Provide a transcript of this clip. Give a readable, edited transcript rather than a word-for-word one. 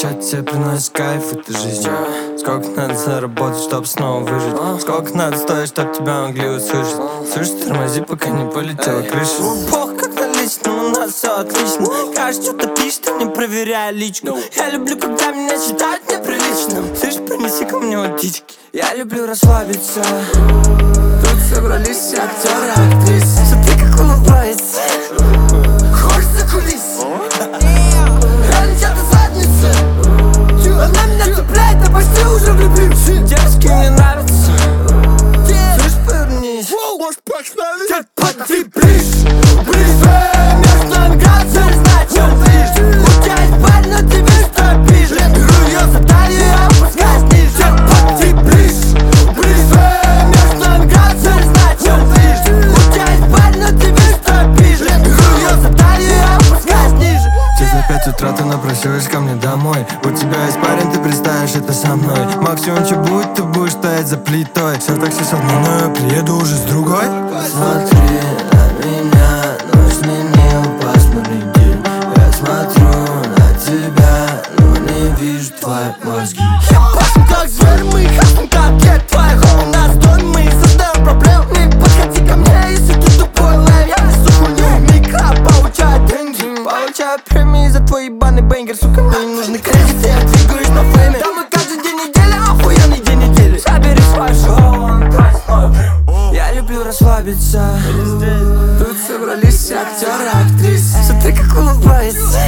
скучать тебе приносит кайф, это жизнь. Сколько надо заработать, чтоб снова выжить? Сколько надо стоить, чтоб тебя могли услышать? Слышь, тормози, пока не полетела крыша. Бог, как на личном, у нас все отлично. Кажется, что-то пишет, не проверяя личку. Я люблю, когда меня считают неприличным. Слышь, принеси ко мне водички. Я люблю расслабиться. Тут собрались все актеры, актрисы. Смотри, как улыбается. Хочешь за кулисы? Реально чья-то задница. Она меня цепляет, а почти уже влюбился. Девушки мне нравятся. Слышь, повернись. Может, погнали? Подойди ближе, ближе. Между нами градусов, знать, в чем ближе. У тебя есть парень, но ты видишь, что я пишу. Беру ее за талию, я опускаюсь ниже. Подойди ближе, ближе. Между нами градусов, знать, в чем ближе. У тебя есть парень, но ты видишь, что я пишу. Беру ее за талию, я опускаюсь ниже. Через 5 утра ты напросилась ко мне домой. У тебя есть парень, ты представишь это со мной. Максимум, что будет, ты будешь стоять за плитой. Все такси со мной, но я приеду уже с другой. Смотри на меня, но изменил пасмурный день. Я смотрю на тебя, но не вижу твои мозги. Я пасм как зверь, мы хасм как кет. Твоя хома у нас дом, мы создаем проблем. Не подходи ко мне, если ты тупой лайм. Я несу хуйню в микро, получаю деньги. Получаю премии за твой ебаный бенгер. Сука, мне не нужны кредиты, я двигаюсь на фейме. Да мы каждый день недели, охуенный день недели. Забери свой шоу, я люблю расслабиться. Тут собрались все актеры, актрисы. Смотри, как улыбается.